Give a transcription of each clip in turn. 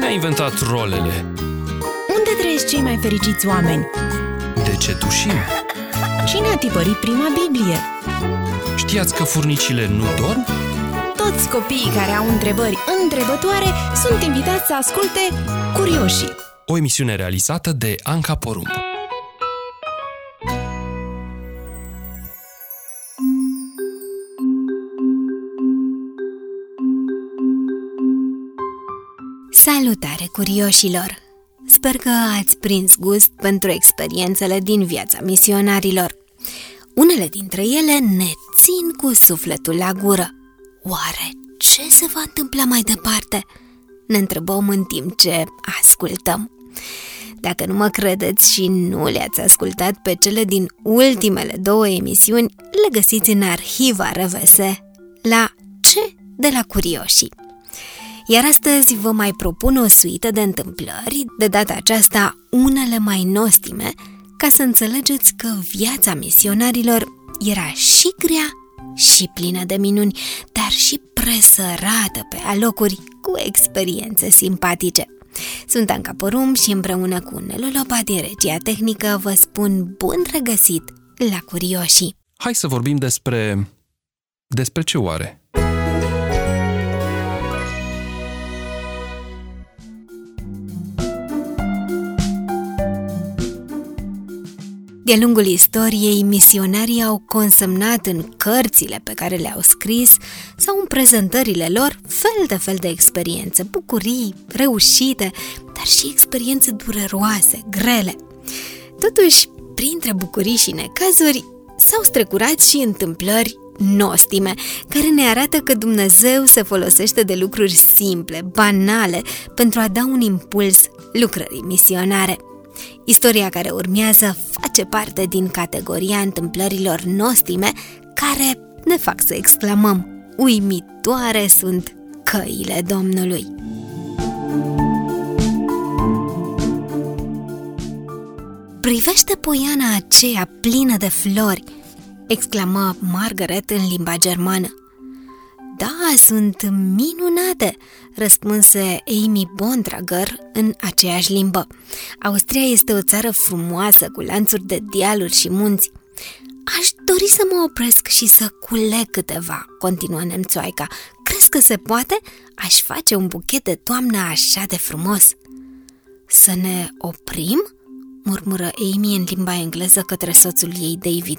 Cine a inventat rolele? Unde trăiesc cei mai fericiți oameni? De ce tușim? Cine a tipărit prima Biblie? Știați că furnicile nu dorm? Toți copiii care au întrebări întrebătoare sunt invitați să asculte Curioșii. O emisiune realizată de Anca Porumb. Salutare, curioșilor! Sper că ați prins gust pentru experiențele din viața misionarilor. Unele dintre ele ne țin cu sufletul la gură. Oare ce se va întâmpla mai departe? Ne întrebăm în timp ce ascultăm. Dacă nu mă credeți și nu le-ați ascultat pe cele din ultimele 2 emisiuni, le găsiți în arhiva RVS la Ce de la Curioșii. Iar astăzi vă mai propun o suită de întâmplări, de data aceasta unele mai nostime, ca să înțelegeți că viața misionarilor era și grea și plină de minuni, dar și presărată pe alocuri cu experiențe simpatice. Sunt Anca Porumb și împreună cu Nelu Lopati, regia tehnică, vă spun bun regăsit la Curioșii. Hai să vorbim despre ce oare? De-a lungul istoriei, misionarii au consemnat în cărțile pe care le-au scris sau în prezentările lor fel de experiențe, bucurii, reușite, dar și experiențe dureroase, grele. Totuși, printre bucurii și necazuri, s-au strecurat și întâmplări nostime, care ne arată că Dumnezeu se folosește de lucruri simple, banale, pentru a da un impuls lucrării misionare. Istoria care urmează face parte din categoria întâmplărilor nostime care ne fac să exclamăm: uimitoare sunt căile Domnului! Privește poiana aceea plină de flori! Exclamă Margaret în limba germană. Da, sunt minunate, răspunse Amy Bontrager în aceeași limbă. Austria este o țară frumoasă, cu lanțuri de dealuri și munți. Aș dori să mă opresc și să culeg câteva, continuă nemțoaica. Crezi că se poate? Aș face un buchet de toamnă așa de frumos. Să ne oprim? Murmură Amy în limba engleză către soțul ei, David.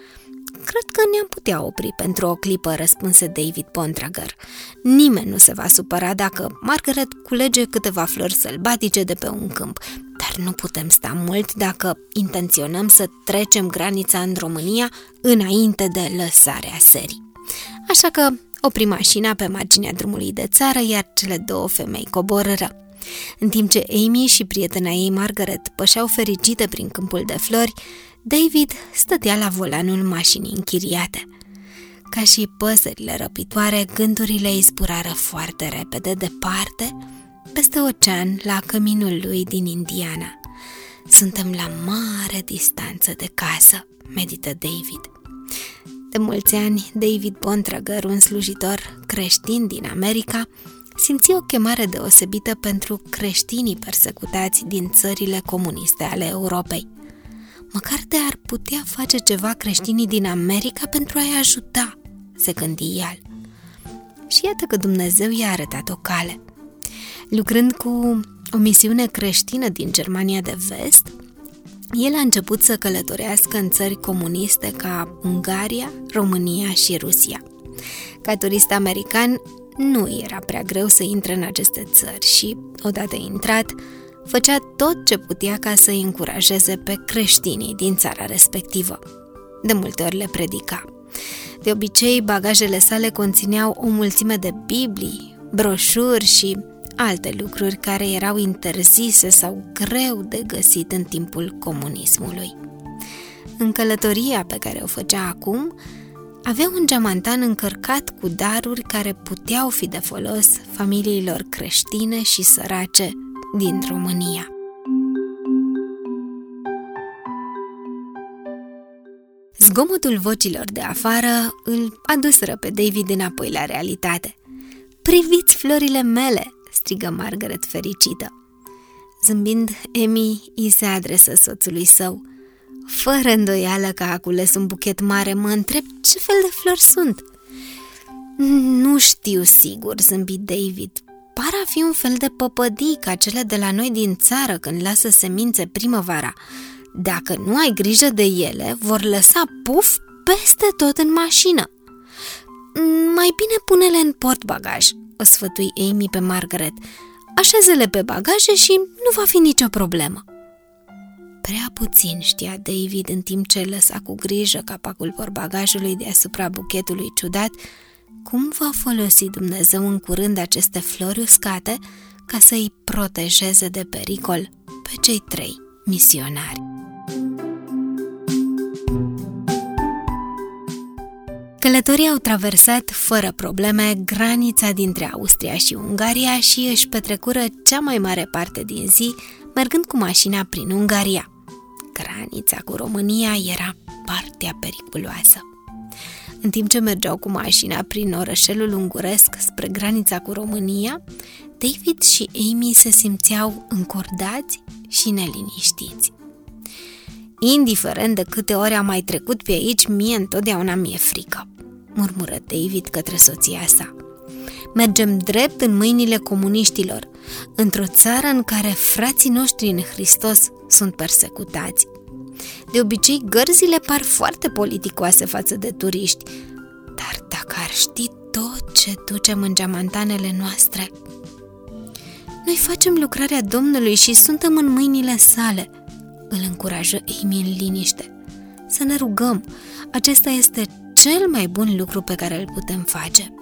Cred că ne-am putea opri pentru o clipă, răspunse David Bontrager. Nimeni nu se va supăra dacă Margaret culege câteva flori sălbatice de pe un câmp, dar nu putem sta mult dacă intenționăm să trecem granița în România înainte de lăsarea serii. Așa că opri mașina pe marginea drumului de țară, iar cele 2 femei coborără. În timp ce Amy și prietena ei Margaret pășeau fericite prin câmpul de flori, David stătea la volanul mașinii închiriate. Ca și păsările răpitoare, gândurile îi zburară foarte repede departe, peste ocean, la căminul lui din Indiana. Suntem la mare distanță de casă, medită David. De mulți ani, David Bontrager, un slujitor creștin din America, simți o chemare deosebită pentru creștinii persecutați din țările comuniste ale Europei. Măcar de-ar putea face ceva creștinii din America pentru a-i ajuta, se gândi el. Și iată că Dumnezeu i-a arătat o cale. Lucrând cu o misiune creștină din Germania de Vest, el a început să călătorească în țări comuniste ca Ungaria, România și Rusia. Ca turist american, nu era prea greu să intre în aceste țări și, odată intrat, făcea tot ce putea ca să îi încurajeze pe creștinii din țara respectivă. De multe ori le predica. De obicei, bagajele sale conțineau o mulțime de Biblii, broșuri și alte lucruri care erau interzise sau greu de găsit în timpul comunismului. În călătoria pe care o făcea acum, avea un geamantan încărcat cu daruri care puteau fi de folos familiilor creștine și sărace din România. Zgomotul vocilor de afară îl aduseră pe David înapoi la realitate. Priviți florile mele!" strigă Margaret fericită. Zâmbind, Amy îi se adresă soțului său. Fără îndoială că a cules un buchet mare, mă întreb ce fel de flori sunt. Nu știu sigur, zâmbi David. Par a fi un fel de păpădii ca cele de la noi din țară când lasă semințe primăvara. Dacă nu ai grijă de ele, vor lăsa puf peste tot în mașină. Mai bine pune-le în portbagaj, o sfătui Amy pe Margaret. Așează-le pe bagaje și nu va fi nicio problemă. Prea puțin știa David în timp ce lăsa cu grijă capacul portbagajului deasupra buchetului ciudat cum va folosi Dumnezeu în curând aceste flori uscate ca să îi protejeze de pericol pe cei 3 misionari. Călătorii au traversat fără probleme granița dintre Austria și Ungaria și își petrecură cea mai mare parte din zi mergând cu mașina prin Ungaria. Granița cu România era partea periculoasă. În timp ce mergeau cu mașina prin orășelul unguresc spre granița cu România, David și Amy se simțeau încordați și neliniștiți. Indiferent de câte ori am mai trecut pe aici, mie întotdeauna mi-e frică, murmură David către soția sa. Mergem drept în mâinile comuniștilor, într-o țară în care frații noștri în Hristos sunt persecutați. De obicei, gărzile par foarte politicoase față de turiști, dar dacă ar ști tot ce ducem în geamantanele noastre... Noi facem lucrarea Domnului și suntem în mâinile sale, îl încurajă Amy în liniște. Să ne rugăm, acesta este cel mai bun lucru pe care îl putem face.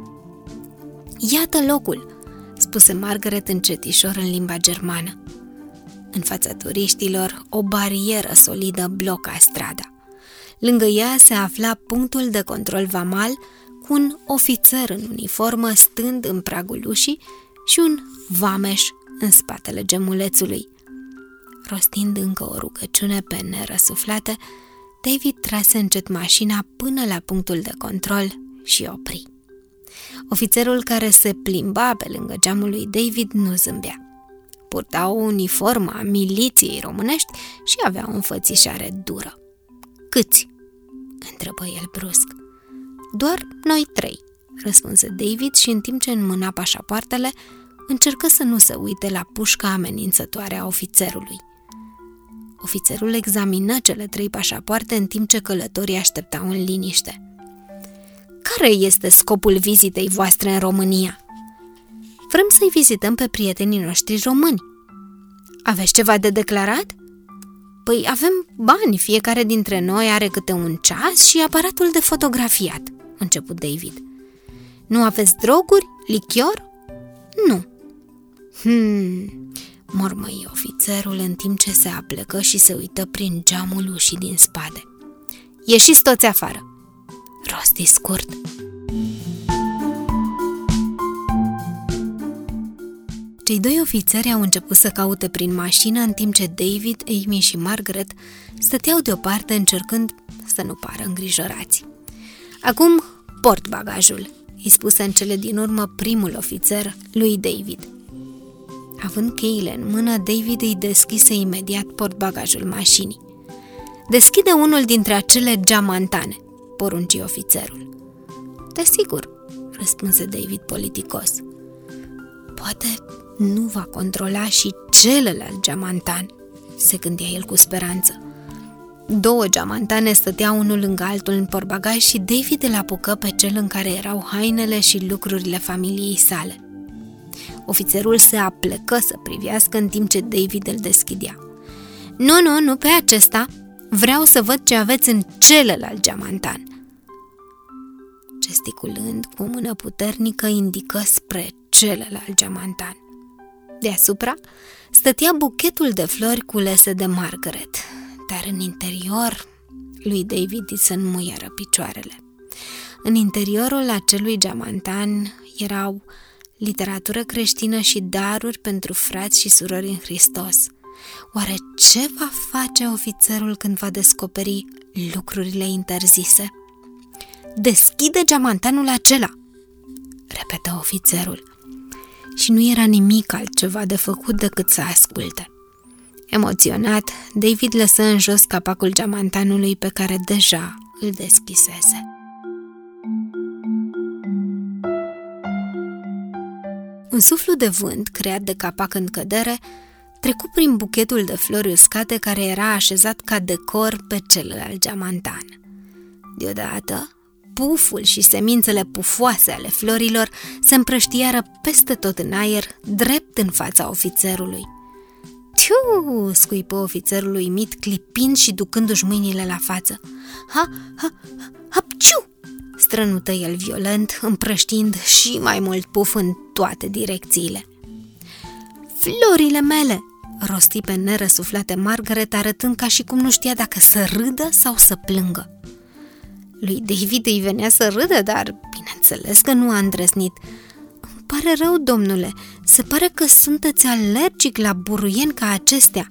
Iată locul, spuse Margaret încetișor în limba germană. În fața turiștilor, o barieră solidă bloca strada. Lângă ea se afla punctul de control vamal cu un ofițer în uniformă stând în pragul ușii și un vameș în spatele gemulețului. Rostind încă o rugăciune pe nerăsuflate, David trase încet mașina până la punctul de control și opri. Ofițerul care se plimba pe lângă geamul lui David nu zâmbea. Purta o uniformă a miliției românești și avea o înfățișare dură. Câți? Întrebă el brusc. Doar noi 3, răspunse David și în timp ce înmâna pașapoartele, încercă să nu se uite la pușca amenințătoare a ofițerului. Ofițerul examină cele 3 pașapoarte în timp ce călătorii așteptau în liniște. Care este scopul vizitei voastre în România? Vrem să-i vizităm pe prietenii noștri români. Aveți ceva de declarat? Păi avem bani, fiecare dintre noi are câte un ceas și aparatul de fotografiat, început David. Nu aveți droguri? Lichior? Nu. Mormăi ofițerul în timp ce se aplecă și se uită prin geamul ușii din spate. Ieșiți toți afară! Rosti scurt. Cei 2 ofițeri au început să caute prin mașină în timp ce David, Amy și Margaret stăteau deoparte încercând să nu pară îngrijorați. Acum port bagajul, îi spuse în cele din urmă primul ofițer lui David. Având cheile în mână, David îi deschise imediat portbagajul mașinii. Deschide unul dintre acele geamantane, porunci ofițerul. Desigur, răspunse David politicos. Poate nu va controla și celălalt geamantan, se gândea el cu speranță. 2 geamantane stăteau unul lângă altul în portbagaj și David îl apucă pe cel în care erau hainele și lucrurile familiei sale. Ofițerul se aplecă să privească în timp ce David îl deschidea. Nu pe acesta. Vreau să văd ce aveți în celălalt geamantan. Gesticulând cu o mână puternică, indică spre celălalt geamantan. Deasupra stătea buchetul de flori culese de Margaret, dar în interior lui David îi se înmuiară picioarele. În interiorul acelui geamantan erau literatură creștină și daruri pentru frați și surori în Hristos. Oare ce va face ofițerul când va descoperi lucrurile interzise? Deschide geamantanul acela, repetă ofițerul. și nu era nimic altceva de făcut decât să asculte. Emoționat, David lăsă în jos capacul geamantanului pe care deja îl deschisese. Un suflu de vânt, creat de capac în cădere, trecu prin buchetul de flori uscate care era așezat ca decor pe celălalt geamantan. Deodată, puful și semințele pufoase ale florilor se împrăștiară peste tot în aer, drept în fața ofițerului. "Tiu!" scuipă ofițerul uimit, clipind și ducându-și mâinile la față. "Hapciu!" strănută el violent, împrăștiind și mai mult puf în toate direcțiile. "Florile mele!" rosti pe nerăsuflate Margaret, arătând ca și cum nu știa dacă să râdă sau să plângă. Lui David îi venea să râdă, dar bineînțeles că nu a îndrăznit. "Îmi pare rău, domnule, se pare că sunteți alergic la buruieni ca acestea."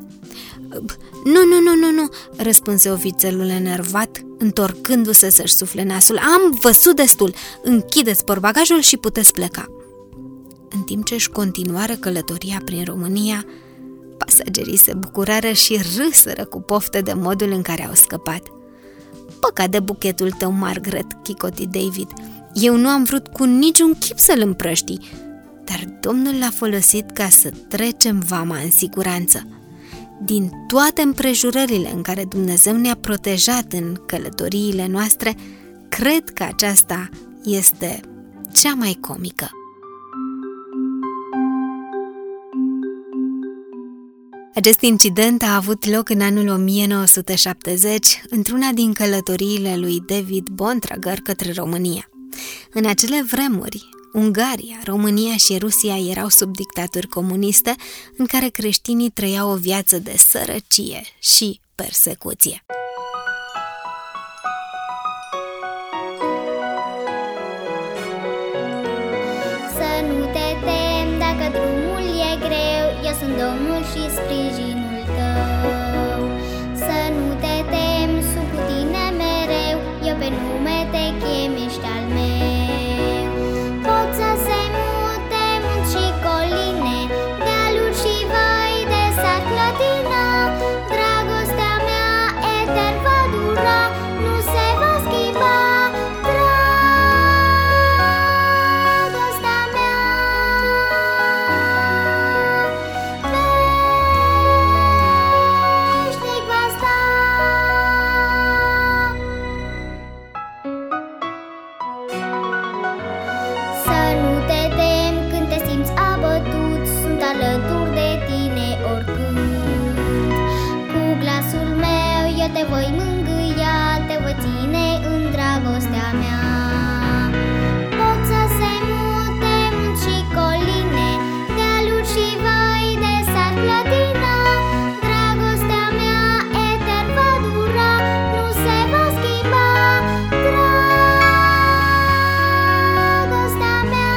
Nu, răspunse ofițerul enervat, întorcându-se să-și sufle nasul. "Am văzut destul, închideți portbagajul și puteți pleca." În timp ce își continuară călătoria prin România, pasagerii se bucurară și râsără cu poftă de modul în care au scăpat. "Păcat de buchetul tău, Margaret," chicoti David. "Eu nu am vrut cu niciun chip să-l împrăști, dar Domnul l-a folosit ca să trecem vama în siguranță. Din toate împrejurările în care Dumnezeu ne-a protejat în călătoriile noastre, cred că aceasta este cea mai comică." Acest incident a avut loc în anul 1970, într-una din călătoriile lui David Bontrager către România. În acele vremuri, Ungaria, România și Rusia erau sub dictaturi comuniste în care creștinii trăiau o viață de sărăcie și persecuție. Să nu te temi dacă drumul e greu, eu sunt Domnul și sprijinul tău. Să nu te temi, sunt cu tine mereu, eu pe nume te chem, ești al meu. Pot să se mute munți și coline, dealuri și văi de sar clătină. Dragostea mea etern va dura, nu se va schimba. Dragostea mea veșnic va sta. Să nu te temi când te simți abătut, sunt alături de tine oricând. Cu glasul meu eu te voi mângâia, te voi ține în dragostea mea. Pot să se mute munți și coline, dealuri și văi de sar clătină. Dragostea mea etern va dura, nu se va schimba. Dragostea mea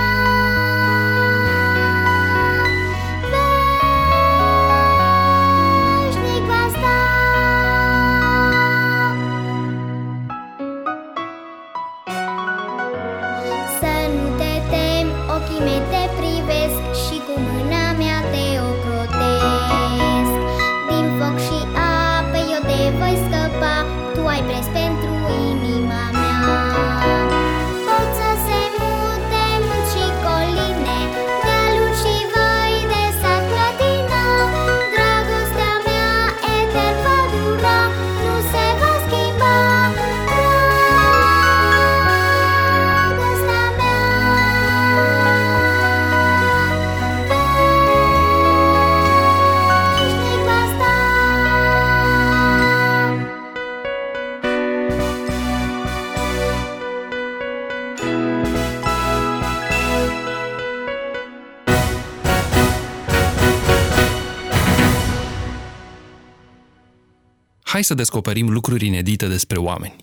veșnic va sta. Să nu te temi, ochii mei te privesc și cu mâna mea te ocrotesc. Din foc și apă eu te voi scăpa, tu ai preț pentru inima mea. Pot să se mute munți și coline, dealuri și văi de sar clătină. Dragostea mea etern va dura, nu se va schimba. Dragostea mea veșnic va sta. Hai să descoperim lucruri inedite despre oameni.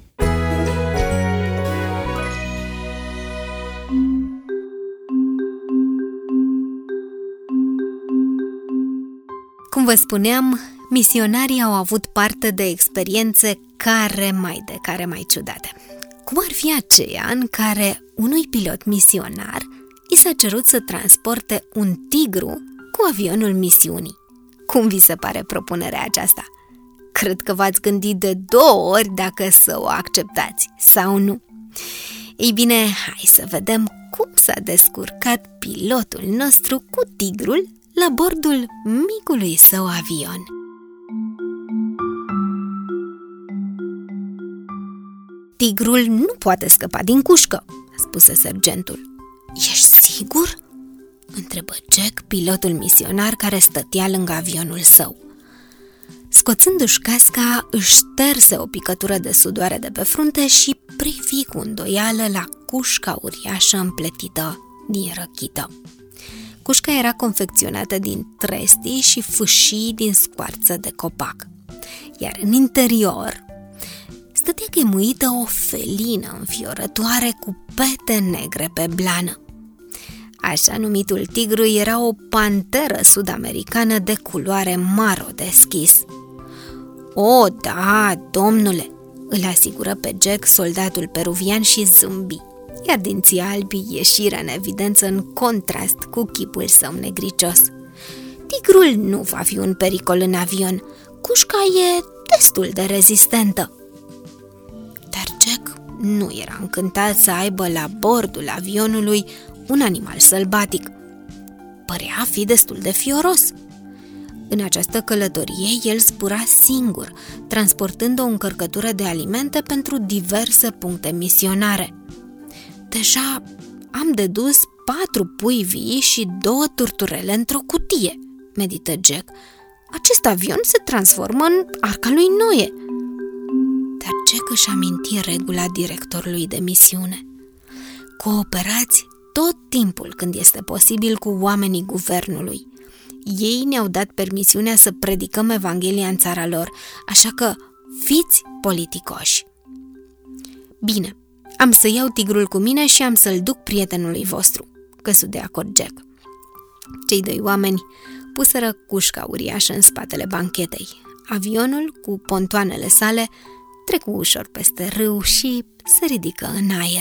Cum vă spuneam, misionarii au avut parte de experiențe care mai ciudate. Cum ar fi aceea în care unui pilot misionar i s-a cerut să transporte un tigru cu avionul misiunii. Cum vi se pare propunerea aceasta? Cred că v-ați gândit de 2 ori dacă să o acceptați sau nu. Ei bine, hai să vedem cum s-a descurcat pilotul nostru cu tigrul la bordul micului său avion. Tigrul nu poate scăpa din cușcă, spuse sergentul. Ești sigur? Întrebă Jack, pilotul misionar care stătea lângă avionul său. Scoțându-și casca, își șterse o picătură de sudoare de pe frunte și privi cu îndoială la cușca uriașă împletită din răchită. Cușca era confecționată din trestii și fâșii din scoarță de copac, iar în interior stătea chemuită o felină înfiorătoare cu pete negre pe blană. Așa numitul tigru era o panteră sud-americană de culoare maro deschis. O, da, domnule, îl asigură pe Jack soldatul peruvian și zâmbi, iar dinții albi ieșiră în evidență în contrast cu chipul său negricios. Tigrul nu va fi un pericol în avion, cușca e destul de rezistentă. Dar Jack nu era încântat să aibă la bordul avionului un animal sălbatic. Părea a fi destul de fioros. În această călătorie, el zbura singur, transportând o încărcătură de alimente pentru diverse puncte misionare. Deja am dedus 4 pui vii și 2 turturele într-o cutie, medită Jack. Acest avion se transformă în arca lui Noe. Dar Jack își aminti regula directorului de misiune. Cooperați tot timpul când este posibil cu oamenii guvernului. Ei ne-au dat permisiunea să predicăm Evanghelia în țara lor, așa că fiți politicoși. Bine, am să iau tigrul cu mine și am să-l duc prietenului vostru, căzu de acord Jack. Cei 2 oameni puseră cușca uriașă în spatele banchetei. Avionul, cu pontoanele sale, trecu ușor peste râu și se ridică în aer.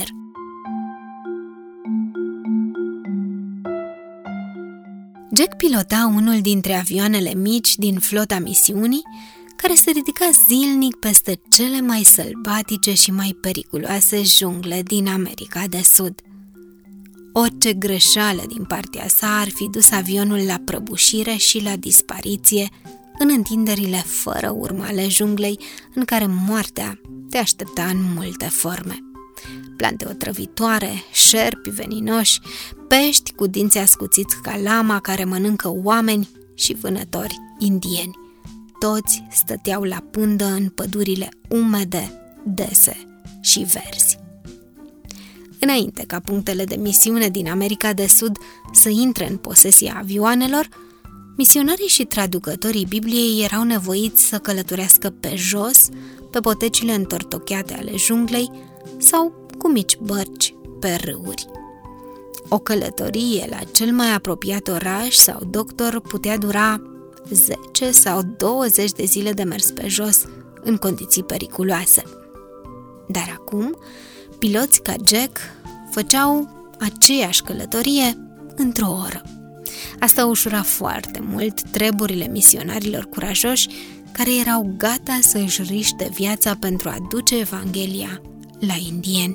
Jack pilota unul dintre avioanele mici din flota misiunii, care se ridica zilnic peste cele mai sălbatice și mai periculoase jungle din America de Sud. Orice greșeală din partea sa ar fi dus avionul la prăbușire și la dispariție în întinderile fără urmă ale junglei, în care moartea te aștepta în multe forme. Plante otrăvitoare, șerpi veninoși, pești cu dinți ascuțiți ca lama care mănâncă oameni și vânători indieni. Toți stăteau la pândă în pădurile umede, dese și verzi. Înainte ca punctele de misiune din America de Sud să intre în posesia avioanelor, misionarii și traducătorii Bibliei erau nevoiți să călătorească pe jos, pe potecile întortocheate ale junglei sau cu mici bărci pe râuri. O călătorie la cel mai apropiat oraș sau doctor putea dura 10 sau 20 de zile de mers pe jos în condiții periculoase. Dar acum, piloți ca Jack făceau aceeași călătorie într-o oră. Asta ușura foarte mult treburile misionarilor curajoși care erau gata să își riște viața pentru a duce Evanghelia la indieni.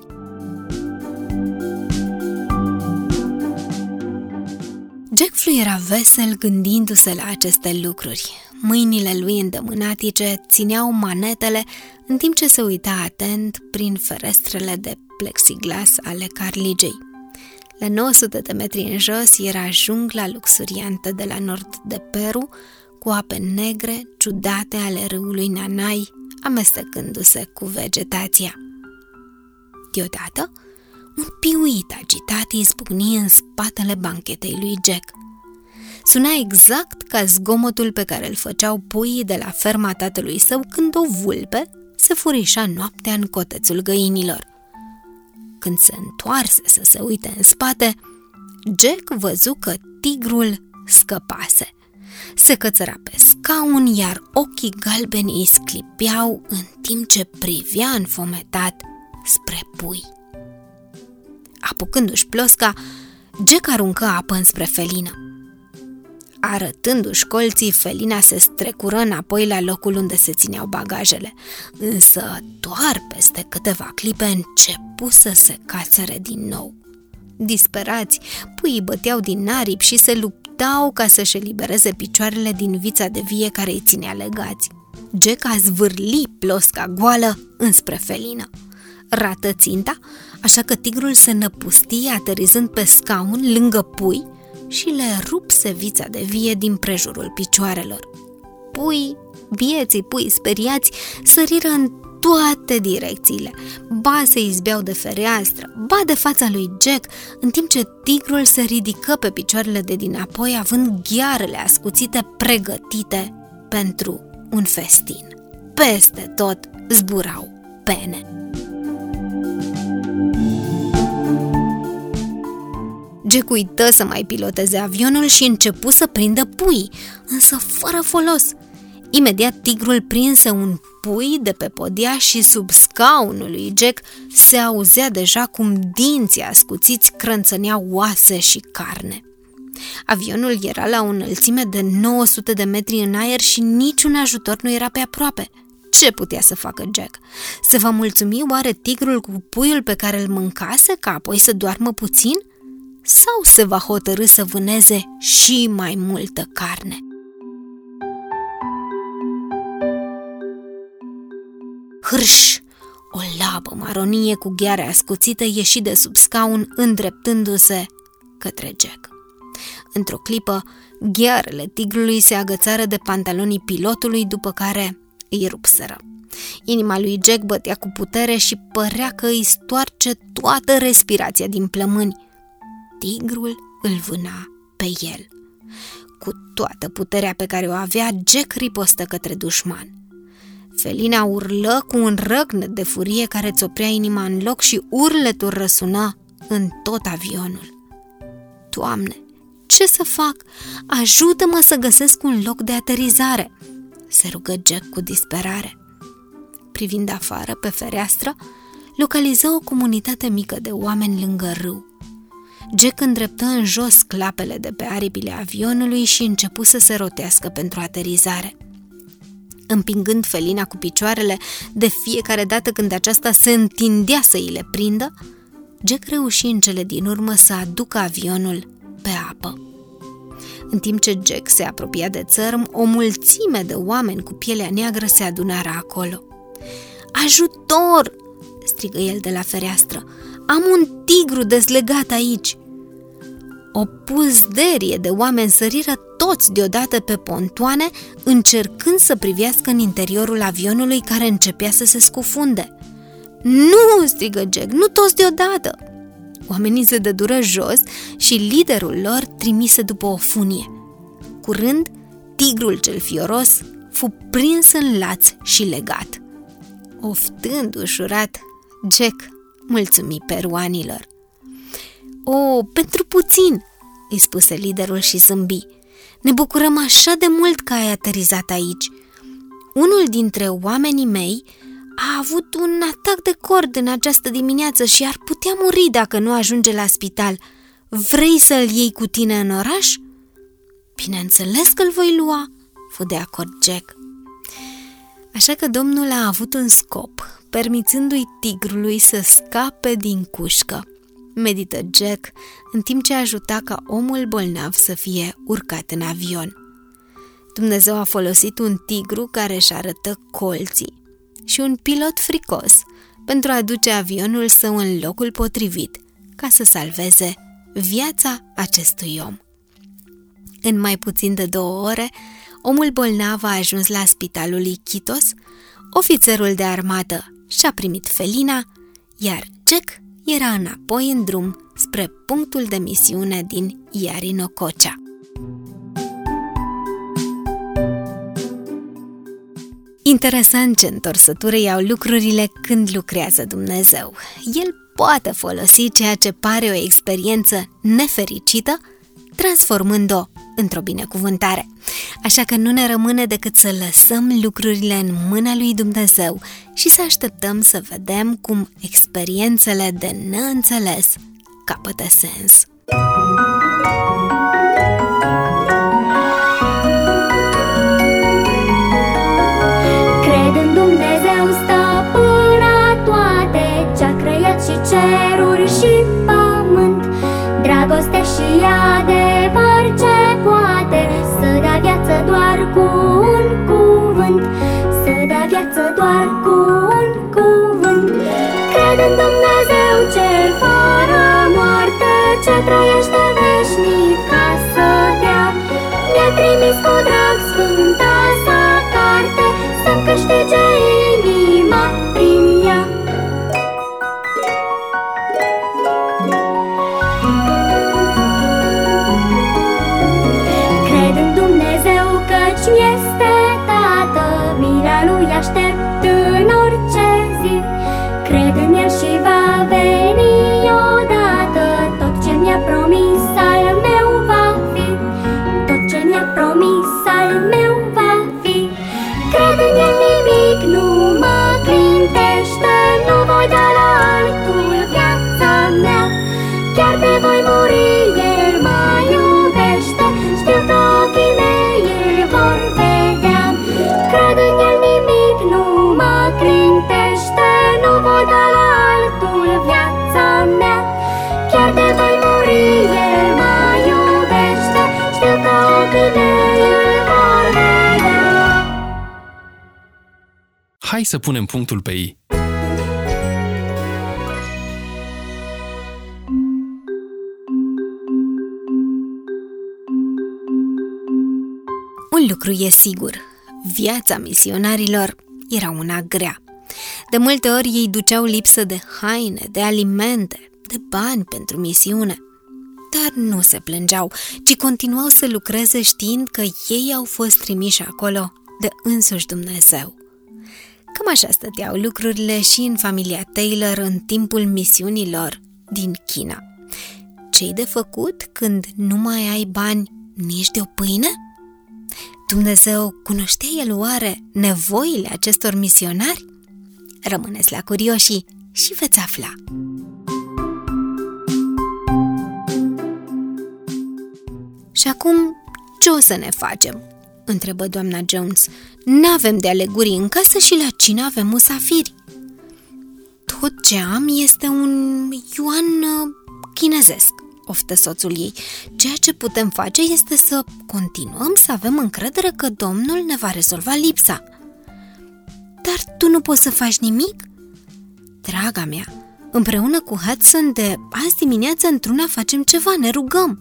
Jack fluiera vesel gândindu-se la aceste lucruri. Mâinile lui îndemânatice țineau manetele în timp ce se uita atent prin ferestrele de plexiglas ale Carligei. La 900 de metri în jos era jungla luxuriantă de la nord de Peru, cu ape negre, ciudate ale râului Nanay, amestecându-se cu vegetația. Deodată, un piuit agitat izbucni în spatele banchetei lui Jack. Suna exact ca zgomotul pe care îl făceau puii de la ferma tatălui său când o vulpe se furișa noaptea în cotețul găinilor. Când se întoarse să se uite în spate, Jack văzu că tigrul scăpase. Se cățăra pe scaun, iar ochii galbeni îi sclipeau în timp ce privea înfometat spre pui. Apucându-și plosca, Jack aruncă apă înspre felină. Arătându-și colții, felina se strecură înapoi la locul unde se țineau bagajele, însă doar peste câteva clipe începu să se cațere din nou. Disperați, puii băteau din aripi și se luptau ca să-și elibereze picioarele din vița de vie care îi ținea legați. Jack a zvârli plosca goală înspre felină. Rată ținta, așa că tigrul se năpustie aterizând pe scaun lângă pui și le rupse vița de vie din prejurul picioarelor. Bieții pui speriați săriră în toate direcțiile, ba se izbeau de fereastră, ba de fața lui Jack, în timp ce tigrul se ridică pe picioarele de dinapoi, având ghearele ascuțite pregătite pentru un festin. Peste tot zburau pene. Jack uită să mai piloteze avionul și începu să prindă puii, însă fără folos. Imediat tigrul prinse un pui de pe podia și sub scaunul lui Jack se auzea deja cum dinții ascuțiți crânțăneau oase și carne. Avionul era la o înălțime de 900 de metri în aer și niciun ajutor nu era pe aproape. Ce putea să facă Jack? Se va mulțumi oare tigrul cu puiul pe care îl mâncase ca apoi să doarmă puțin? Sau se va hotărî să vâneze și mai multă carne? Hârș! O labă maronie cu gheare ascuțită ieși de sub scaun, îndreptându-se către Jack. Într-o clipă, ghearele tigrului se agățară de pantalonii pilotului, după care îi rupseră. Inima lui Jack bătea cu putere și părea că îi stoarce toată respirația din plămâni. Tigrul îl vâna pe el. Cu toată puterea pe care o avea, Jack ripostă către dușman. Felina urlă cu un răgnet de furie care îți oprea inima în loc și urletul răsuna în tot avionul. Doamne, ce să fac? Ajută-mă să găsesc un loc de aterizare, se rugă Jack cu disperare. Privind afară, pe fereastră, localiză o comunitate mică de oameni lângă râu. Jack îndreptă în jos clapele de pe aripile avionului și începu să se rotească pentru aterizare. Împingând felina cu picioarele, de fiecare dată când aceasta se întindea să îi le prindă, Jack reuși în cele din urmă să aducă avionul pe apă. În timp ce Jack se apropia de țărm, o mulțime de oameni cu pielea neagră se adunară acolo. Ajutor! Strigă el de la fereastră. Am un tigru dezlegat aici! O puzderie de oameni săriră toți deodată pe pontoane, încercând să privească în interiorul avionului care începea să se scufunde. Nu! Strigă Jack, nu toți deodată! Oamenii se dădură jos și liderul lor trimise după o funie. Curând, tigrul cel fioros fu prins în laț și legat. Oftând ușurat, Jack mulțumi peruanilor. O, pentru puțin, îi spuse liderul și zâmbi. Ne bucurăm așa de mult că ai aterizat aici. Unul dintre oamenii mei a avut un atac de cord în această dimineață și ar putea muri dacă nu ajunge la spital. Vrei să-l iei cu tine în oraș? Bineînțeles că îl voi lua, fu de acord Jack. Așa că domnul a avut un scop, permițându-i tigrului să scape din cușcă, medită Jack, în timp ce ajuta ca omul bolnav să fie urcat în avion. Dumnezeu a folosit un tigru care își arătă colții și un pilot fricos pentru a duce avionul său în locul potrivit ca să salveze viața acestui om. În mai puțin de 2 ore, omul bolnav a ajuns la spitalul Iquitos, ofițerul de armată și-a primit felina, iar Jack era înapoi în drum spre punctul de misiune din Yarinacocha. Interesant ce întorsătură iau lucrurile când lucrează Dumnezeu. El poate folosi ceea ce pare o experiență nefericită, transformând-o într-o binecuvântare. Așa că nu ne rămâne decât să lăsăm lucrurile în mâna lui Dumnezeu și să așteptăm să vedem cum experiențele de neînțeles capătă sens. Cred în Dumnezeu stăpân la toate, ce-a creat și ceruri și pământ. Dragoste și adevăr ce poate să dea viață doar cu un cuvânt, să dea viață doar cu un cuvânt. Cred în Dumnezeu cel fără moarte, ce trăiește veșnic ca să dea. Mi-a trimis cu drag sfânta sa carte, să-mi câștige inima prin ea. Cred în Dumnezeu căci mi-este Tată, mila lui aștept în orice zi. Cred în El și va veni odată, tot ce mi-a promis al meu va fi, tot ce mi-a promis al meu va fi. Cred în El, nimic nu mă clintește, nu voi da la altul viața mea. Chiar de voi muri, El mă iubește, știu că ochii mei îl vor vedea. Cred în El, nimic nu mă clintește, nu voi da la altul viața mea. Chiar de voi muri, El mă iubește, știu că ochii mei îl vor vedea. Hai să punem punctul pe I. Un lucru e sigur, viața misionarilor era una grea. De multe ori ei duceau lipsă de haine, de alimente, de bani pentru misiune. Dar nu se plângeau, ci continuau să lucreze știind că ei au fost trimiși acolo de însuși Dumnezeu. Cam așa stăteau lucrurile și în familia Taylor în timpul misiunilor din China. Ce-i de făcut când nu mai ai bani nici de o pâine? Dumnezeu cunoștea El oare nevoile acestor misionari? Rămâneți la Curioșii și veți afla. Și acum, ce o să ne facem? Întrebă doamna Jones. N-avem de aleguri în casă și la cină avem musafiri. Tot ce am este un yuan chinezesc, oftă soțul ei. Ceea ce putem face este să continuăm să avem încredere că Domnul ne va rezolva lipsa. Dar tu nu poți să faci nimic? Draga mea, împreună cu Hudson de azi dimineață într-una facem ceva, ne rugăm.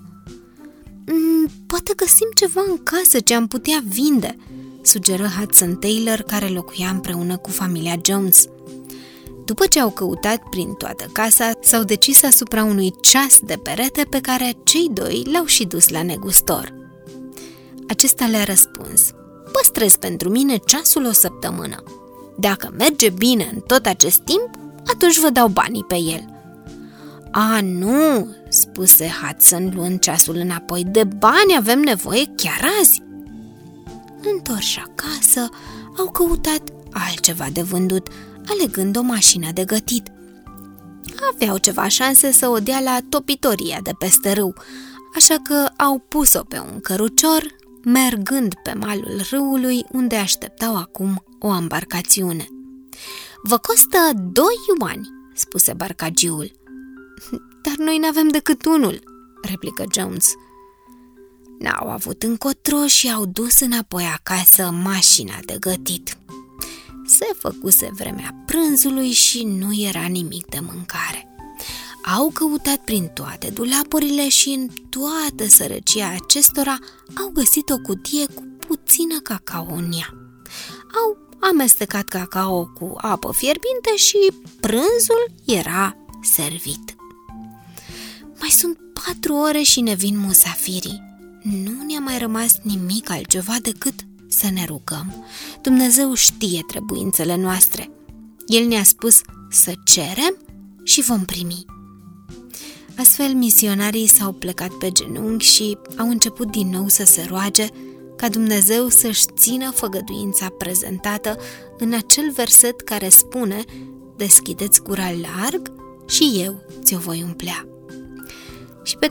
Poate găsim ceva în casă ce am putea vinde, sugeră Hudson Taylor, care locuia împreună cu familia Jones. După ce au căutat prin toată casa, s-au decis asupra unui ceas de perete pe care cei doi l-au și dus la negustor. Acesta le-a răspuns: păstrez pentru mine ceasul o săptămână. Dacă merge bine în tot acest timp, atunci vă dau banii pe el. A, nu, spuse Hudson luând ceasul înapoi, de bani avem nevoie chiar azi. Întorși acasă, au căutat altceva de vândut, alegând o mașină de gătit. Aveau ceva șanse să o dea la topitoria de peste râu, așa că au pus-o pe un cărucior, mergând pe malul râului unde așteptau acum o embarcațiune. Vă costă 2 yuani, spuse barcagiul. Dar noi n-avem decât unul, replică Jones. N-au avut încotro și au dus înapoi acasă mașina de gătit. Se făcuse vremea prânzului și nu era nimic de mâncare. Au căutat prin toate dulapurile și în toată sărăcia acestora au găsit o cutie cu puțină cacao în ea. Au amestecat cacao cu apă fierbinte și prânzul era servit. Mai sunt 4 ore și ne vin musafirii. Nu ne-a mai rămas nimic altceva decât să ne rugăm. Dumnezeu știe trebuințele noastre. El ne-a spus să cerem și vom primi. Astfel, misionarii s-au plecat pe genunchi și au început din nou să se roage ca Dumnezeu să-și țină făgăduința prezentată în acel verset care spune: deschideți gura larg și eu ți-o voi umplea. Și pe când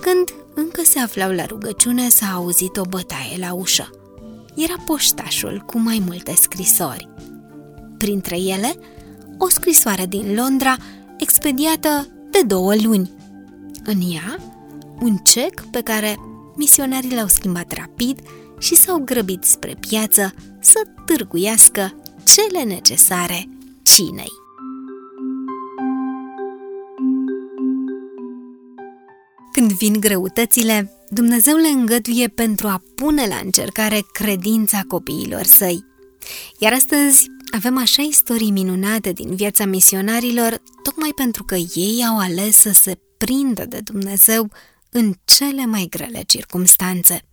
încă se aflau la rugăciune, s-a auzit o bătaie la ușă. Era poștașul cu mai multe scrisori. Printre ele, o scrisoare din Londra, expediată de 2 luni. În ea, un cec pe care misionarii l-au schimbat rapid și s-au grăbit spre piață să târguiască cele necesare cinei. Când vin greutățile, Dumnezeu le îngăduie pentru a pune la încercare credința copiilor săi. Iar astăzi avem așa istorii minunate din viața misionarilor, tocmai pentru că ei au ales să se prindă de Dumnezeu în cele mai grele circumstanțe.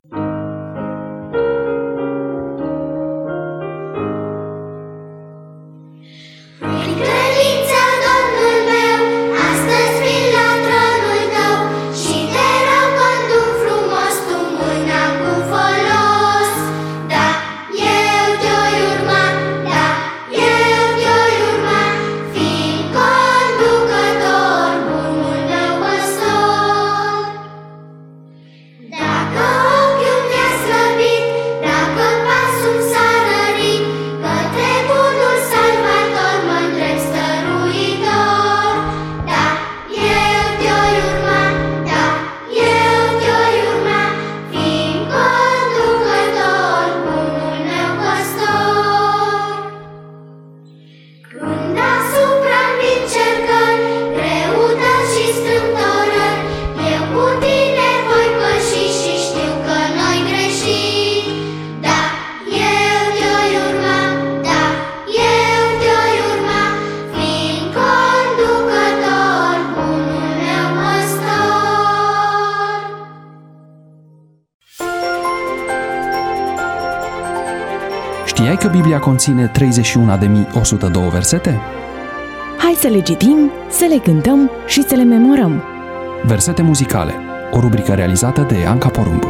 Știai că Biblia conține 31.102 versete? Hai să le citim, să le cântăm și să le memorăm. Versete muzicale, o rubrică realizată de Anca Porumb.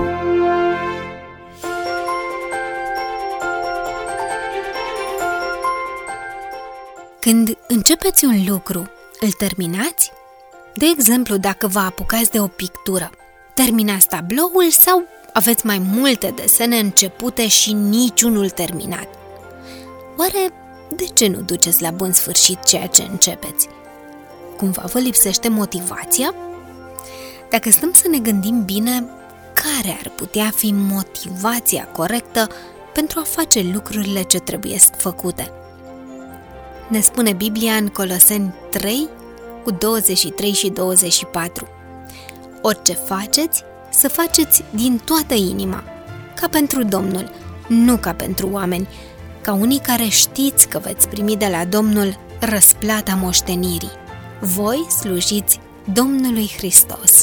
Când începeți un lucru, îl terminați? De exemplu, dacă vă apucați de o pictură, terminați tabloul sau aveți mai multe desene începute și niciunul terminat? Oare de ce nu duceți la bun sfârșit ceea ce începeți? Cumva vă lipsește motivația? Dacă stăm să ne gândim bine, care ar putea fi motivația corectă pentru a face lucrurile ce trebuie făcute? Ne spune Biblia în Coloseni 3, cu 23 și 24. Orice faceți, să faceți din toată inima, ca pentru Domnul, nu ca pentru oameni, ca unii care știți că veți primi de la Domnul răsplata moștenirii. Voi slujiți Domnului Hristos.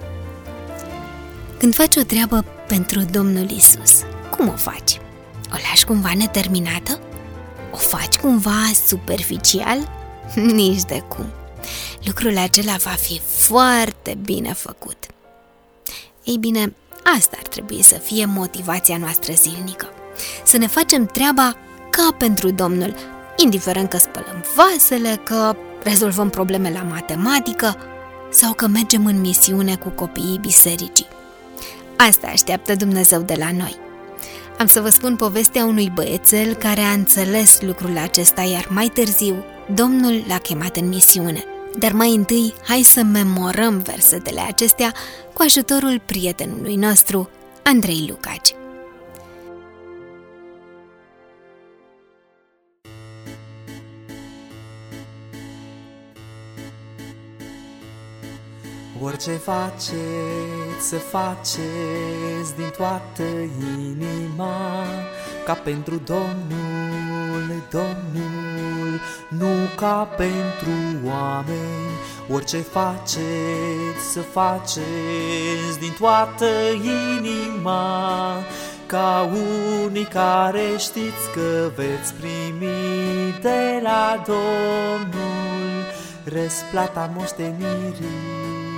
Când faci o treabă pentru Domnul Isus, cum o faci? O lași cumva neterminată? O faci cumva superficial? Nici de cum. Lucrul acela va fi foarte bine făcut. Ei bine, asta ar trebui să fie motivația noastră zilnică. Să ne facem treaba ca pentru Domnul, indiferent că spălăm vasele, că rezolvăm probleme la matematică sau că mergem în misiune cu copiii bisericii. Asta așteaptă Dumnezeu de la noi. Am să vă spun povestea unui băiețel care a înțeles lucrul acesta, iar mai târziu Domnul l-a chemat în misiune. Dar mai întâi, hai să memorăm versetele acestea cu ajutorul prietenului nostru, Andrei Lucaci. Orice faceți, să faceți din toată inima, ca pentru Domnul, Domnul, nu ca pentru oameni. Orice faceți, să faceți din toată inima, ca unii care știți că veți primi de la Domnul răsplata moștenirii.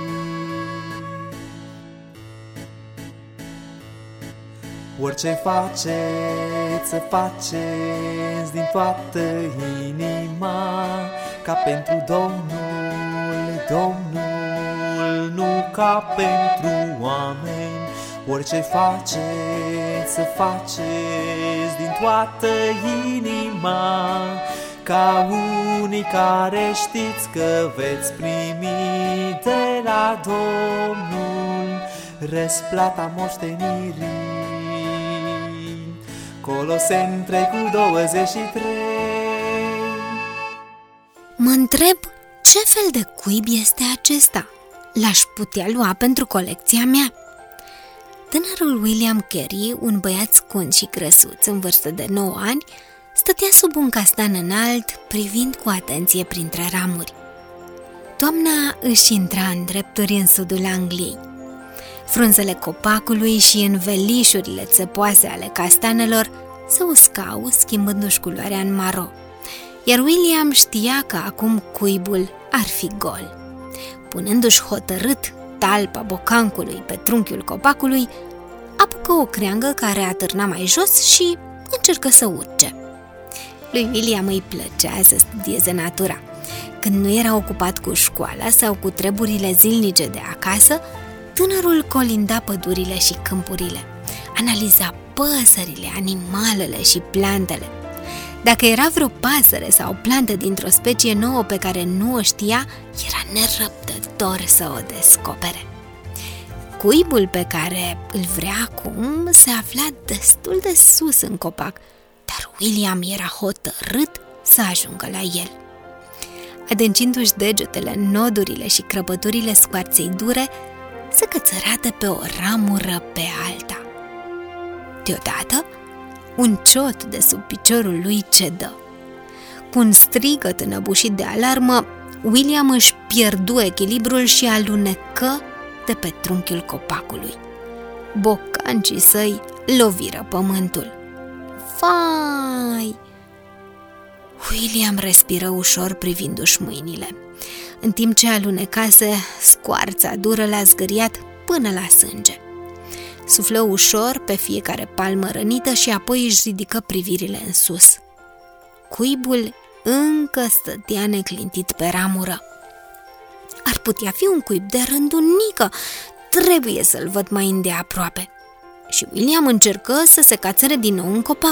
Orice faceți, să faceți din toată inima, ca pentru Domnul, Domnul, nu ca pentru oameni. Orice faceți, să faceți din toată inima, ca unii care știți că veți primi de la Domnul răsplata moștenirii. Coloseni 3:23. Mă întreb ce fel de cuib este acesta. L-aș putea lua pentru colecția mea. Tânărul William Carey, un băiat scund și grăsuț în vârstă de 9 ani, stătea sub un castan înalt, privind cu atenție printre ramuri. Toamna își intra în drepturi în sudul Angliei. Frunzele copacului și învelișurile țepoase ale castanelor se uscau, schimbându-și culoarea în maro, iar William știa că acum cuibul ar fi gol. Punându-și hotărât talpa bocancului pe trunchiul copacului, apucă o creangă care atârna mai jos și încercă să urce. Lui William îi plăcea să studieze natura. Când nu era ocupat cu școala sau cu treburile zilnice de acasă, tânărul colinda pădurile și câmpurile, analiza păsările, animalele și plantele. Dacă era vreo pasăre sau plantă dintr-o specie nouă pe care nu o știa, era nerăbdător să o descopere. Cuibul pe care îl vrea acum se afla destul de sus în copac, dar William era hotărât să ajungă la el. Adâncindu-și degetele în nodurile și crăpăturile scoarței dure, se cățăra de pe o ramură pe alta. Deodată, un ciot de sub piciorul lui cedă. Cu un strigăt înăbușit de alarmă, William își pierdu echilibrul și alunecă de pe trunchiul copacului. Bocancii săi loviră pământul. Vai! William respiră ușor privindu-și mâinile. În timp ce alunecase, scoarța dură l-a zgâriat până la sânge. Suflă ușor pe fiecare palmă rănită și apoi își ridică privirile în sus. Cuibul încă stătea neclintit pe ramură. Ar putea fi un cuib de rândunică, trebuie să-l văd mai îndeaproape. Și William încercă să se cațere din nou în copac.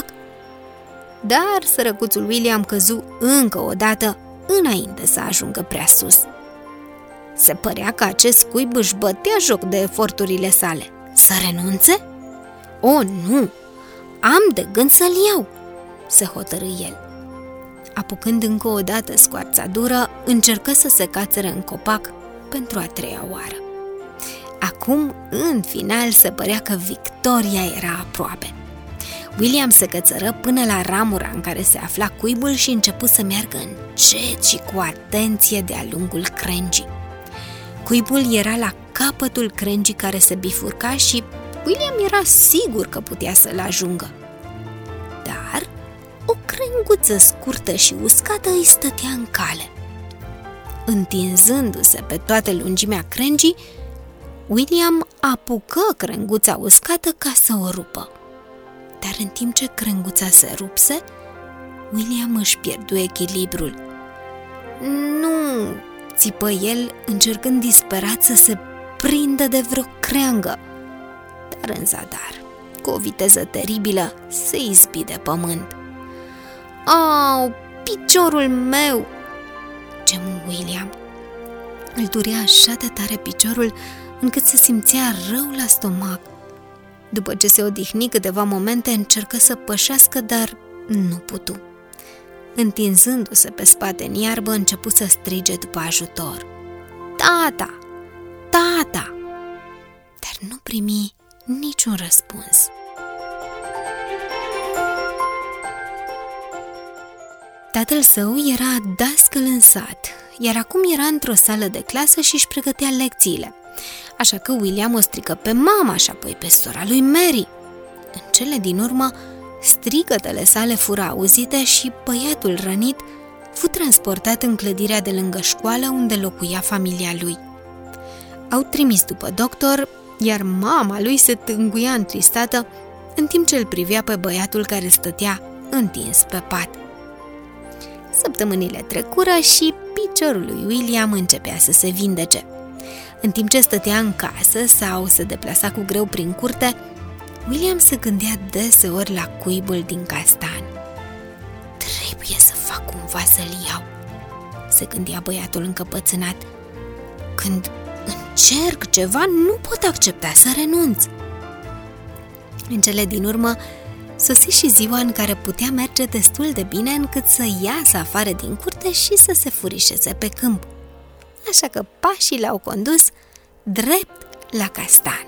Dar sărăcuțul William căzu încă o dată înainte să ajungă prea sus. Se părea că acest cuib își bătea joc de eforturile sale. Să renunțe? O, nu! Am de gând să-l iau, se hotărâ el. Apucând încă o dată scoarța dură, încercă să se cațere în copac pentru a treia oară. Acum, în final, se părea că victoria era aproape. William se cățără până la ramura în care se afla cuibul și începu să meargă încet și cu atenție de-a lungul crengii. Cuibul era la capătul crengii care se bifurca și William era sigur că putea să-l ajungă. Dar o crenguță scurtă și uscată îi stătea în cale. Întinzându-se pe toată lungimea crengii, William apucă crenguța uscată ca să o rupă. Dar în timp ce crenguța se rupse, William își pierdu echilibrul. Nu, țipă el, încercând disperat să se prindă de vreo creangă. Dar în zadar, cu o viteză teribilă, se izbi de pământ. Au, piciorul meu! Gemu William. Îl durea așa de tare piciorul încât se simțea rău la stomac. După ce se odihni câteva momente, încercă să pășească, dar nu putu. Întinzându-se pe spate în iarbă, începu să strige după ajutor. Tata! Tata! Dar nu primi niciun răspuns. Tatăl său era dascăl în sat, iar acum era într-o sală de clasă și își pregătea lecțiile. Așa că William o strică pe mama și apoi pe sora lui Mary. În cele din urmă, strigătele sale fură auzite și băiatul rănit fu transportat în clădirea de lângă școală unde locuia familia lui. Au trimis după doctor, iar mama lui se tânguia întristată în timp ce îl privea pe băiatul care stătea întins pe pat. Săptămânile trecură și piciorul lui William începea să se vindece. În timp ce stătea în casă sau se deplasa cu greu prin curte, William se gândea deseori la cuibul din castan. Trebuie să fac cumva să-l iau, se gândea băiatul încăpățânat. Când încerc ceva, nu pot accepta să renunț. În cele din urmă, sosi și ziua în care putea merge destul de bine încât să iasă afară din curte și să se furișeze pe câmp. Așa că pașii l-au condus drept la castan.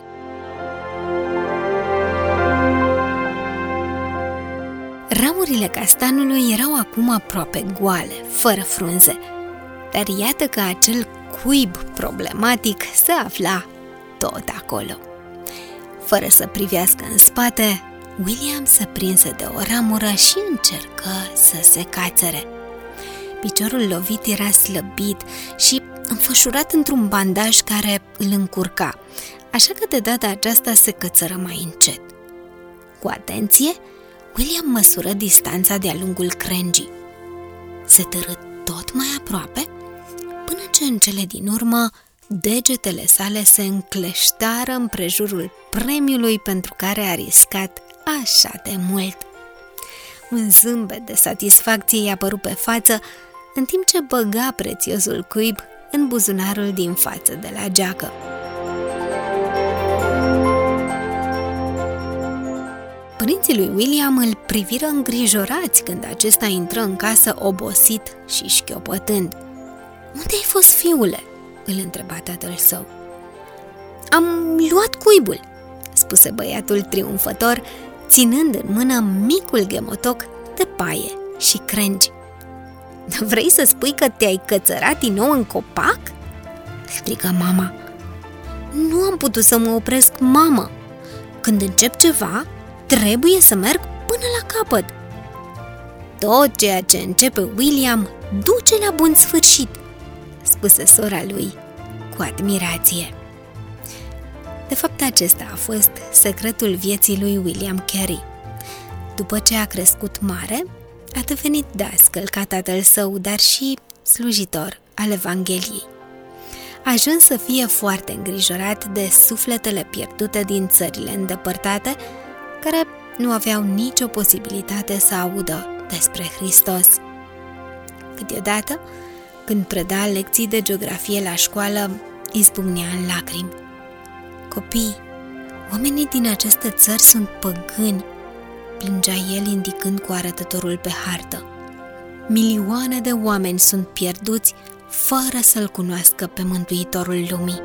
Ramurile castanului erau acum aproape goale, fără frunze, dar iată că acel cuib problematic se afla tot acolo. Fără să privească în spate, William se prinse de o ramură și încercă să se cațere. Piciorul lovit era slăbit și înfășurat într-un bandaj care îl încurca, așa că de data aceasta se cățără mai încet. Cu atenție, William măsură distanța de-a lungul crengii. Se târâ tot mai aproape, până ce în cele din urmă degetele sale se încleștară împrejurul premiului pentru care a riscat așa de mult. Un zâmbet de satisfacție i-a apărut pe față, în timp ce băga prețiosul cuib în buzunarul din față de la geacă. Părinții lui William îl priviră îngrijorați când acesta intră în casă obosit și șchiopătând. "Unde ai fost, fiule?" îl întreba tatăl său. "Am luat cuibul," spuse băiatul triumfător, ținând în mână micul ghemotoc de paie și crengi. "Vrei să spui că te-ai cățărat din nou în copac?" strigă mama. "Nu am putut să mă opresc, mamă. Când încep ceva, trebuie să merg până la capăt." "Tot ceea ce începe William duce la bun sfârșit," spuse sora lui cu admirație. De fapt, acesta a fost secretul vieții lui William Carey. După ce a crescut mare, a devenit dascăl ca tatăl său, dar și slujitor al Evangheliei. A ajuns să fie foarte îngrijorat de sufletele pierdute din țările îndepărtate, care nu aveau nicio posibilitate să audă despre Hristos. Câteodată, când preda lecții de geografie la școală, izbucnea în lacrimi. "Copii, oamenii din aceste țări sunt păgâni," plângea el indicând cu arătătorul pe hartă. "Milioane de oameni sunt pierduți fără să-L cunoască pe Mântuitorul lumii."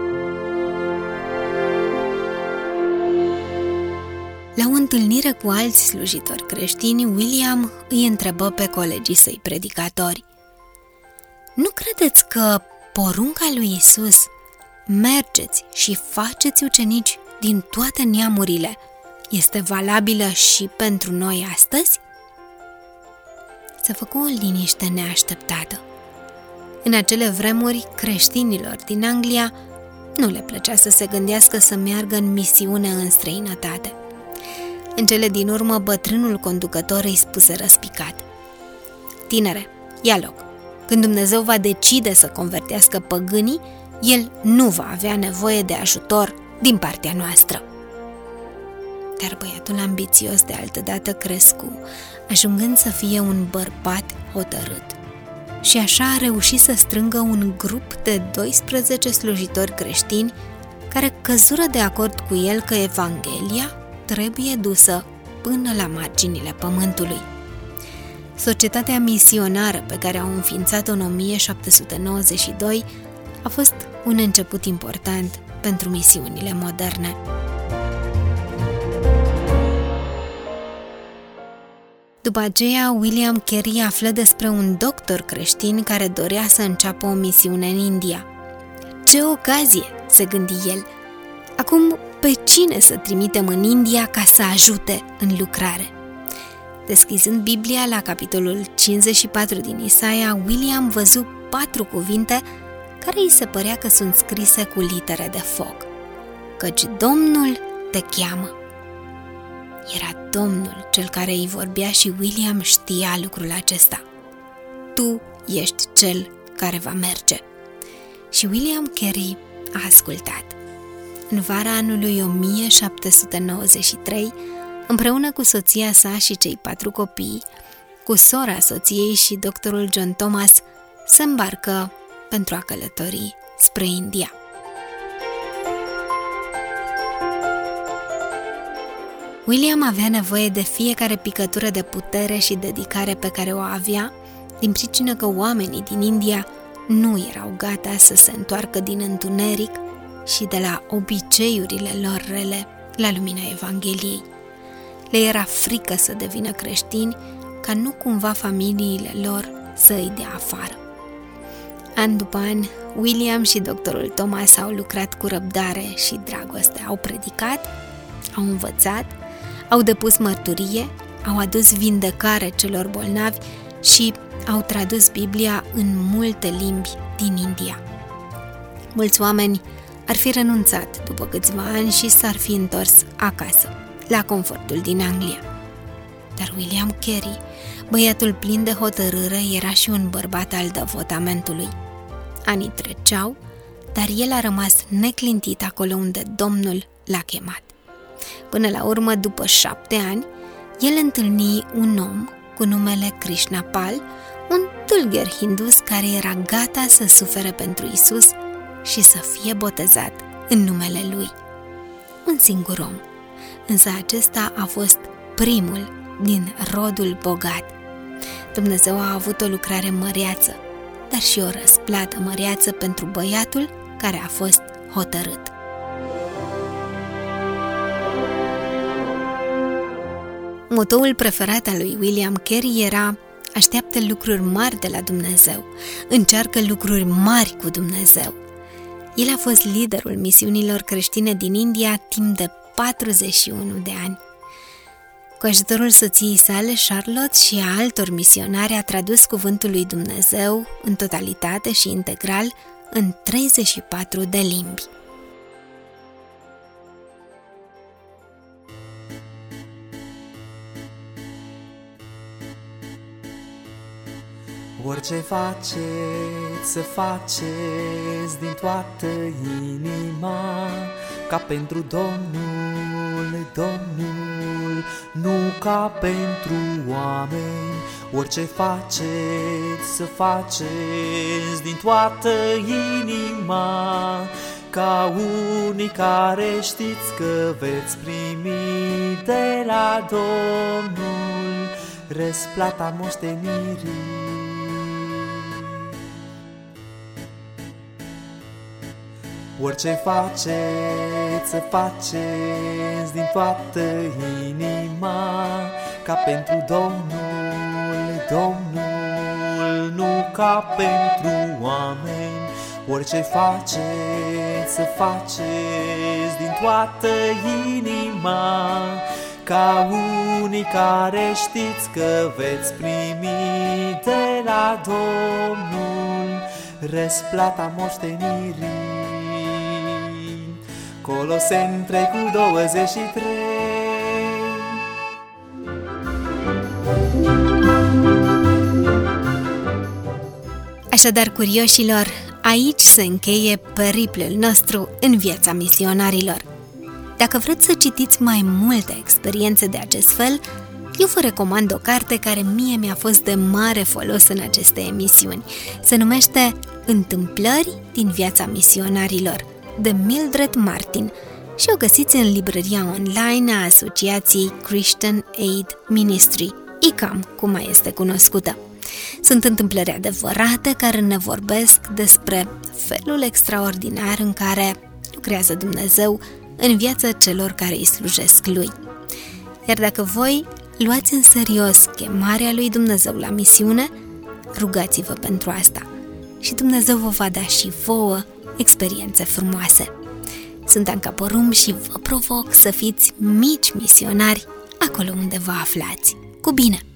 La o întâlnire cu alți slujitori creștini, William îi întrebă pe colegii săi predicatori: "Nu credeți că porunca lui Isus, mergeți și faceți ucenici din toate neamurile, este valabilă și pentru noi astăzi?" Se făcu o liniște neașteptată. În acele vremuri, creștinilor din Anglia nu le plăcea să se gândească să meargă în misiune în străinătate. În cele din urmă, bătrânul conducător îi spuse răspicat: "Tinere, ia loc. Când Dumnezeu va decide să convertească păgânii, El nu va avea nevoie de ajutor din partea noastră." Dar băiatul ambițios de altădată crescu, ajungând să fie un bărbat hotărât. Și așa a reușit să strângă un grup de 12 slujitori creștini care căzură de acord cu el că Evanghelia trebuie dusă până la marginile pământului. Societatea misionară pe care au înființat-o în 1792 a fost un început important pentru misiunile moderne. După aceea, William Carey află despre un doctor creștin care dorea să înceapă o misiune în India. "Ce ocazie!" se gândi el. "Acum, pe cine să trimitem în India ca să ajute în lucrare?" Deschizând Biblia la capitolul 54 din Isaia, William văzu 4 cuvinte care îi se părea că sunt scrise cu litere de foc: "Căci Domnul te cheamă." Era Domnul cel care îi vorbea și William știa lucrul acesta. "Tu ești cel care va merge." Și William Carey a ascultat. În vara anului 1793, împreună cu soția sa și cei 4 copii, cu sora soției și doctorul John Thomas, se îmbarcă pentru a călători spre India. William avea nevoie de fiecare picătură de putere și dedicare pe care o avea, din pricină că oamenii din India nu erau gata să se întoarcă din întuneric și de la obiceiurile lor rele la lumina Evangheliei. Le era frică să devină creștini, ca nu cumva familiile lor să îi dea afară. An după an, William și doctorul Thomas au lucrat cu răbdare și dragoste, au predicat, au învățat, au depus mărturie, au adus vindecare celor bolnavi și au tradus Biblia în multe limbi din India. Mulți oameni ar fi renunțat după câțiva ani și s-ar fi întors acasă, la confortul din Anglia. Dar William Carey, băiatul plin de hotărâre, era și un bărbat al devotamentului. Anii treceau, dar el a rămas neclintit acolo unde Domnul l-a chemat. Până la urmă, după 7 ani, el întâlni un om cu numele Krishna Pal, un tâlgher hindus care era gata să sufere pentru Isus și să fie botezat în numele lui. Un singur om, însă acesta a fost primul din rodul bogat. Dumnezeu a avut o lucrare măreață, dar și o răsplată măreață pentru băiatul care a fost hotărât. Motoul preferat al lui William Carey era: așteaptă lucruri mari de la Dumnezeu, încearcă lucruri mari cu Dumnezeu. El a fost liderul misiunilor creștine din India timp de 41 de ani. Cu ajutorul soției sale, Charlotte, și a altor misionari, a tradus cuvântul lui Dumnezeu în totalitate și integral în 34 de limbi. Orice faceți, să faceți din toată inima, ca pentru Domnul, Domnul, nu ca pentru oameni. Orice faceți, să faceți din toată inima, ca unii care știți că veți primi de la Domnul răsplata moștenirii. Orice faceți, să faceți din toată inima, ca pentru Domnul, Domnul, nu ca pentru oameni. Orice faceți, să faceți din toată inima, ca unii care știți că veți primi de la Domnul răsplata moștenirii. Coloseni 3:23. Așadar, curioșilor, aici se încheie periplul nostru în viața misionarilor. Dacă vreți să citiți mai multe experiențe de acest fel, eu vă recomand o carte care mie mi-a fost de mare folos în aceste emisiuni. Se numește Întâmplări din viața misionarilor, de Mildred Martin, și o găsiți în librăria online a Asociației Christian Aid Ministry, ICAM, cum mai este cunoscută. Sunt întâmplări adevărate care ne vorbesc despre felul extraordinar în care lucrează Dumnezeu în viața celor care îi slujesc Lui. Iar dacă voi luați în serios chemarea lui Dumnezeu la misiune, rugați-vă pentru asta și Dumnezeu vă va da și vouă experiențe frumoase. Sunt Anca Porum și vă provoc să fiți mici misionari acolo unde vă aflați. Cu bine!